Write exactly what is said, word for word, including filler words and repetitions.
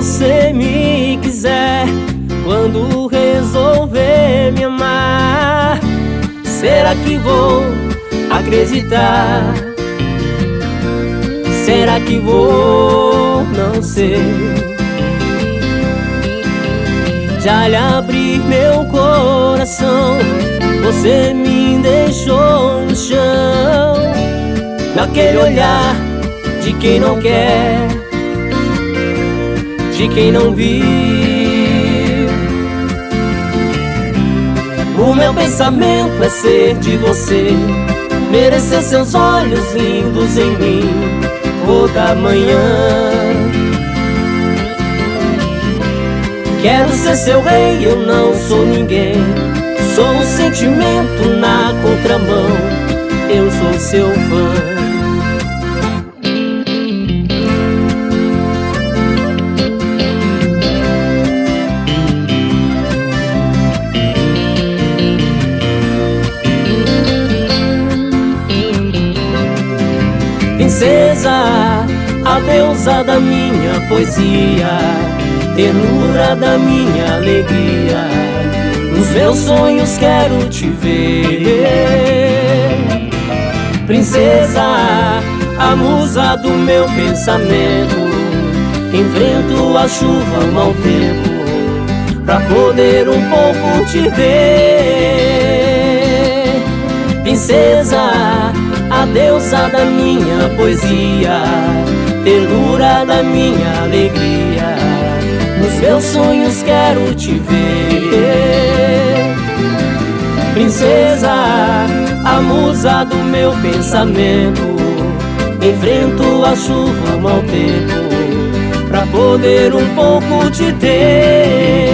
você me quiser, quando resolver me amar, será que vou acreditar? Será que vou? Não sei. Já lhe abri meu coração, você me deixou no chão, naquele olhar de quem não quer, de quem não viu. O meu pensamento é ser de você, merecer seus olhos lindos em mim toda manhã. Quero ser seu rei, eu não sou ninguém, sou um sentimento na contramão, eu sou seu fã. Princesa, a deusa da minha poesia, ternura da minha alegria, nos meus sonhos quero te ver. Princesa, a musa do meu pensamento, enfrento a chuva, mau tempo, pra poder um pouco te ver. Princesa, a deusa da minha poesia, ternura da minha alegria, nos meus sonhos quero te ver. Princesa, a musa do meu pensamento, enfrento a chuva, mau tempo, pra poder um pouco te ter.